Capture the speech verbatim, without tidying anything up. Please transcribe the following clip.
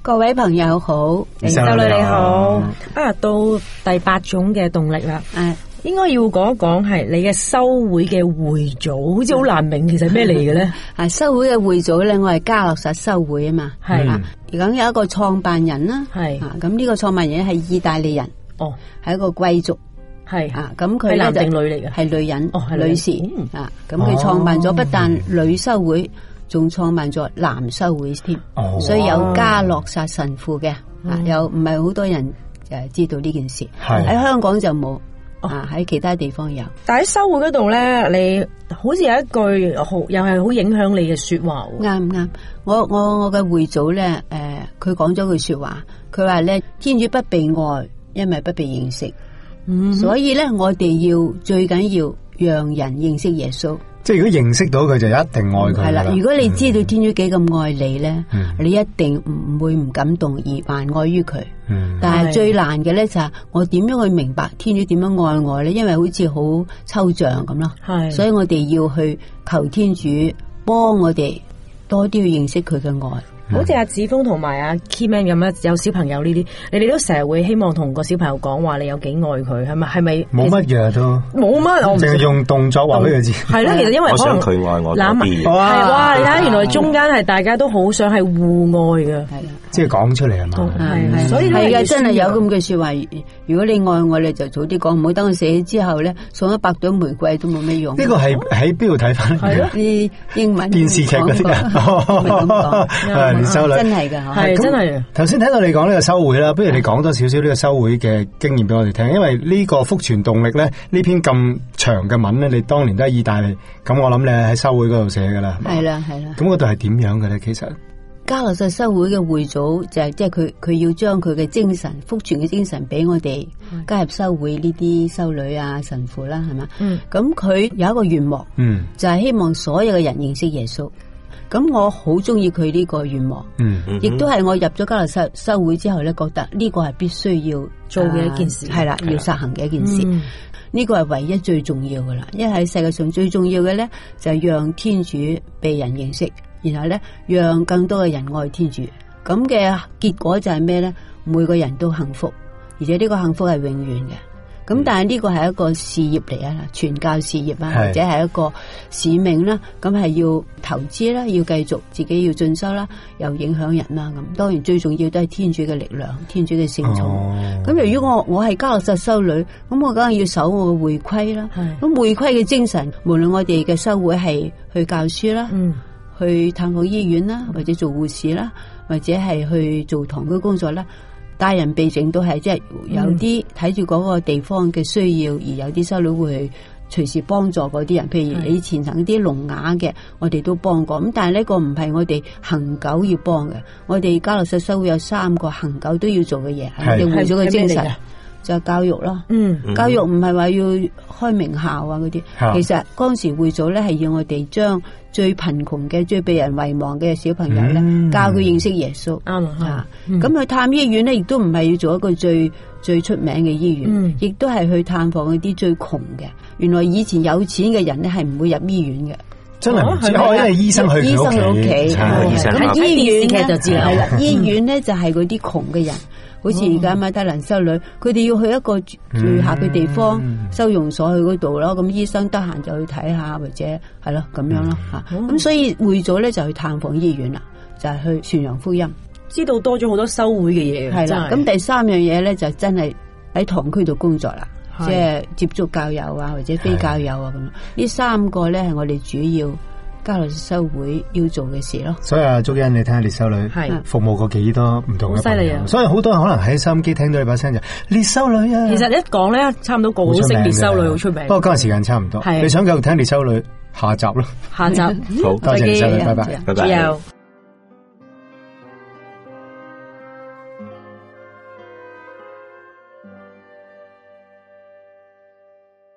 各位朋友好， 烈修女你好。啊，到第八種嘅動力啦。誒，應該要講一講係你嘅修會嘅會組，好似好難明，其實咩嚟嘅咧？ 啊，修會嘅會組咧，我係嘉諾撒修會啊嘛。係啊，而咁有一個創辦人啦。係啊，咁呢個創辦人係意大利人。哦，係一個貴族。係啊，咁佢係男定女嚟嘅？係女人。哦，係女士。啊，咁佢創辦咗不但女修會。仲創辦咗男修會添，哦，所以有嘉諾撒神父嘅，啊，有唔係好多人誒知道呢件事，喺香港就冇，啊喺其他地方有。 但喺修會嗰度咧，你好似有一句好又係好影響你嘅說話。 啱唔啱？我我我嘅會組咧，誒，佢講咗句說話，佢話咧，天主不被愛，因為不被認識，嗯，所以咧我哋要最緊要讓人認識耶穌。 即係如果認識到佢就一定愛佢。係啦， 如果你知道天主幾咁愛你咧，嗯，你一定唔會唔感動而還愛於佢。嗯，但係最難嘅咧就係我點樣去明白天主點樣愛我咧？因為好似好抽象咁咯。係，所以我哋要去求天主幫我哋多啲去認識佢嘅愛。 好似阿子峰同埋阿 Keyman 咁咧，有小朋友呢啲，你哋都成日會希望同個小朋友講話，你有幾愛佢，係咪？係咪？ 冇乜嘢都冇乜，我淨係用動作話俾佢知。係咯，其實因為我想佢愛我多啲。 係哇，你睇下原來中間係大家都好想係互愛嘅，係啦， 即係講出嚟係嘛？ 係係，所以係嘅，真係有咁嘅說話。如果你愛我，你就早啲講，唔好等佢死咗之後咧，送一百朵玫瑰都冇咩用。 呢個係喺邊度睇翻？ 係咯，啲英文電視劇嗰啲啊，烈修女真係噶。 係真係。 頭先聽到你講呢個修會啦，不如你講多少少呢個修會嘅經驗俾我哋聽，因為呢個福傳動力咧，呢篇咁長嘅文咧，你當年都喺意大利，咁我諗你喺修會嗰度寫噶啦。 係啦係啦。 咁嗰度係點樣嘅咧？其實嘉諾撒修會嘅會組就係即係佢佢要將佢嘅精神福傳嘅精神俾我哋加入修會呢啲修女啊神父啦，係嘛？嗯。咁佢有一個願望，嗯，就係希望所有嘅人認識耶穌。咁我好中意佢呢個願望，嗯，亦都係我入咗嘉諾撒修會之後咧，覺得呢個係必須要做嘅一件事，係啦， 要實行嘅一件事。呢個係唯一最重要噶啦，因為喺世界上最重要嘅咧就係讓天主被人認識，然後咧讓更多嘅人愛天主。咁嘅結果就係咩咧？每個人都幸福，而且呢個幸福係永遠嘅。咁但係呢個係一個事業嚟啊，傳教事業啊，或者係一個使命啦。咁係要投資啦，要繼續自己要進修啦，又影響人啦。咁當然最重要都係天主嘅力量，天主嘅聖寵。咁、哦、由於我我係嘉諾撒修女，咁我梗係要守我嘅會規啦。咁會規嘅精神，無論我哋嘅修會係去教書啦、嗯，去探訪醫院啦，或者做護士啦，或者係去做堂區工作啦。大人備整都係，即係有啲睇住嗰個地方嘅需要，嗯、而有啲修女會隨時幫助嗰啲人。譬如你前層啲聾啞嘅，我哋都幫過。咁但係呢個唔係我哋恆久要幫嘅。我哋嘉諾撒修會有三個恆久都要做嘅嘢，我哋會咗嘅精神就係教育咯。嗯，教育唔係話要開名校啊嗰啲。其實當時會組咧係要我哋將最貧窮嘅、最被人遺忘嘅小朋友咧，嗯、教佢認識耶穌。啱啊！咁、嗯、去探醫院咧，亦都唔係要做一個最最出名嘅醫院，亦都係去探訪嗰啲最窮嘅。原來以前有錢嘅人咧係唔會入醫院嘅。 真係唔知，因為醫生去醫生喺屋企，咁醫院嘅就知啦。 係啦，醫院咧就係嗰啲窮嘅人。好似而家米德蘭修女，佢哋要去一個住客嘅地方，嗯、收容所去嗰度咯。咁醫生得閒就去睇下，或者係咯咁樣咯吓。咁、嗯、所以會組咧就去探訪醫院啦，就係、是、去傳揚福音，知道多咗好多修會嘅嘢。係啦，咁第三樣嘢咧就真係喺堂區度工作啦，即係接觸教友啊，或者非教友啊咁。呢三個咧係我哋主要嘉諾撒修會要做嘅事咯。 所以啊，祝欣你睇下烈修女服務過幾多唔同嘅朋友，犀利啊！所以好多人可能喺收音機聽到你把聲就烈修女啊。 其實一講咧，差唔多個個都識烈修女，好出名。 不過今日時間差唔多，你想繼續聽烈修女下集咯？ 下集好，多謝烈修女，拜拜， 拜拜。